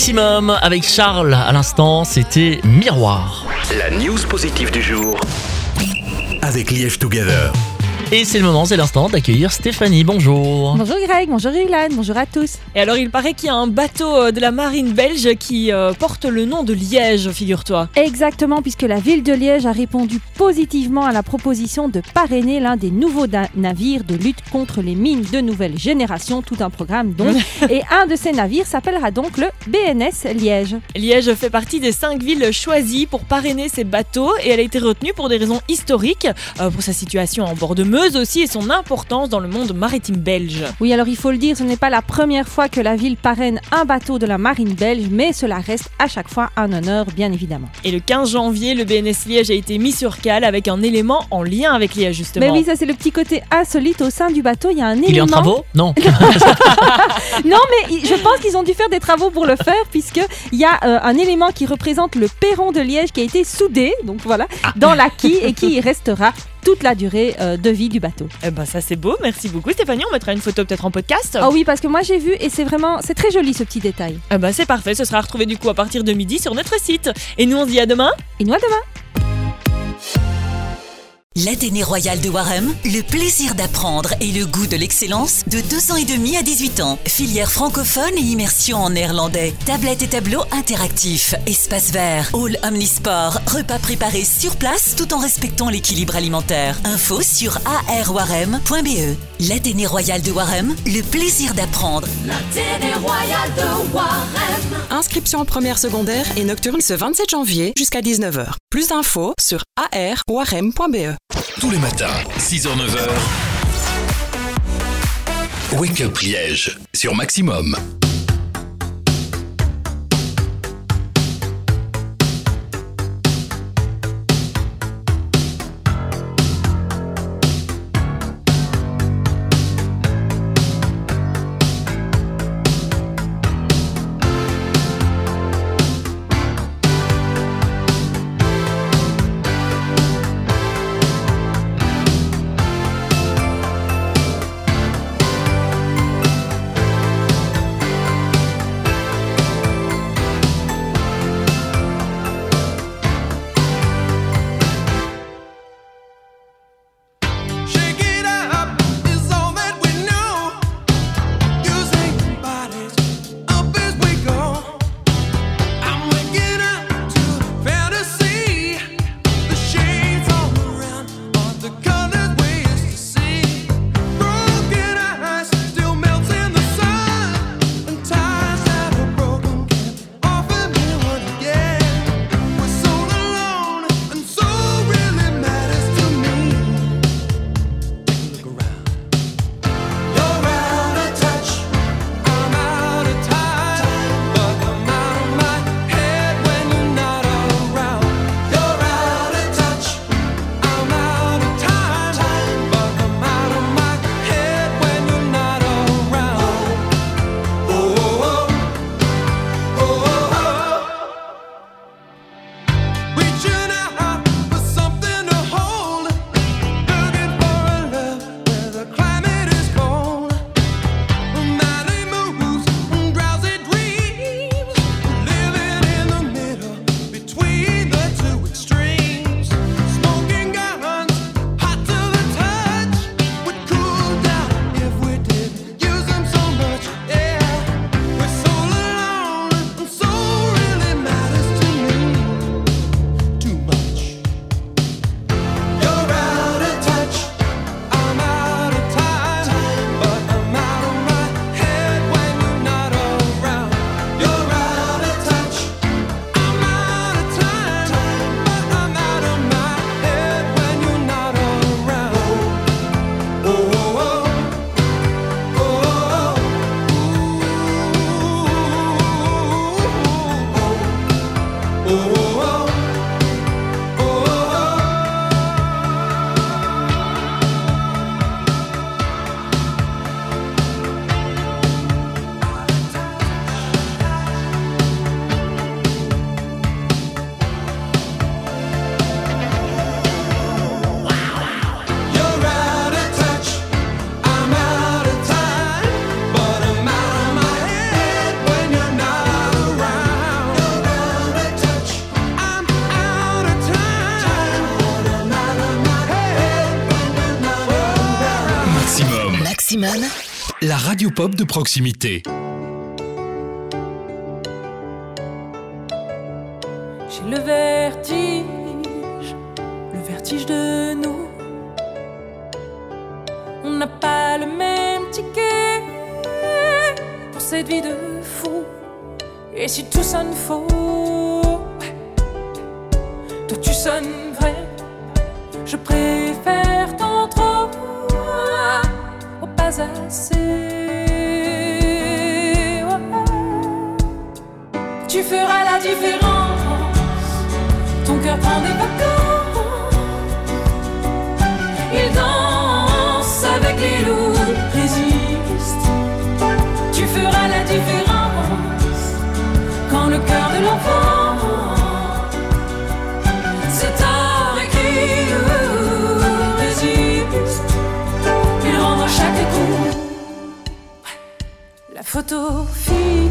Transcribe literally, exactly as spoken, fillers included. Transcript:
Maximum avec Charles à l'instant, c'était Miroir. La news positive du jour avec Liège Together. Et c'est le moment, c'est l'instant d'accueillir Stéphanie, bonjour. Bonjour Greg, bonjour Ilan, bonjour à tous. Et alors il paraît qu'il y a un bateau de la marine belge qui euh, porte le nom de Liège, figure-toi. Exactement, puisque la ville de Liège a répondu positivement à la proposition de parrainer l'un des nouveaux da- navires de lutte contre les mines de nouvelle génération, tout un programme donc. Et un de ces navires s'appellera donc le B N S Liège. Liège fait partie des cinq villes choisies pour parrainer ces bateaux et elle a été retenue pour des raisons historiques, euh, pour sa situation en bord de Meuse aussi et son importance dans le monde maritime belge. Oui, alors il faut le dire, ce n'est pas la première fois que la ville parraine un bateau de la marine belge, mais cela reste à chaque fois un honneur, bien évidemment. Et le quinze janvier, le B N S Liège a été mis sur cale avec un élément en lien avec Liège justement. Mais oui, ça c'est le petit côté insolite au sein du bateau, il y a un Il est élément... en travaux ? Non. Non, mais je pense qu'ils ont dû faire des travaux pour le faire, puisqu'il y a euh, un élément qui représente le perron de Liège qui a été soudé, donc voilà, dans la quille et qui y restera toute la durée euh, de vie du bateau. Eh ben ça c'est beau, merci beaucoup Stéphanie, on mettra une photo peut-être en podcast. Oh oui, parce que moi j'ai vu et c'est vraiment, c'est très joli ce petit détail. Eh ben c'est parfait, ce sera retrouvé du coup à partir de midi sur notre site. Et nous on se dit à demain. Et nous à demain. L'Athénée Royal de Warem, le plaisir d'apprendre et le goût de l'excellence de deux ans et demi à dix-huit ans. Filière francophone et immersion en néerlandais. Tablettes et tableaux interactifs, espace vert, hall omnisport, repas préparés sur place tout en respectant l'équilibre alimentaire. Info sur a r warem point b e. L'Athénée Royal de Warem, le plaisir d'apprendre. L'Athénée Royal de Warem. Inscription en première secondaire et nocturne ce vingt-sept janvier jusqu'à dix-neuf heures. Plus d'infos sur a r warem point b e. Tous les matins, six heures neuf heures. Wake Up Liège sur Maximum. Maximum, la radio pop de proximité. J'ai le vertige, le vertige de nous. On n'a pas le même ticket pour cette vie de fou. Et si tout sonne faux, toi tu sonnes vrai. Je préfère tant trop au pas assez. Tu feras la différence. Ton cœur prend des vacances. Il danse avec les loups, résiste. Tu feras la différence quand le cœur de l'enfant c'est tard écrit, résiste. Il rend à chaque coup la photo fixe.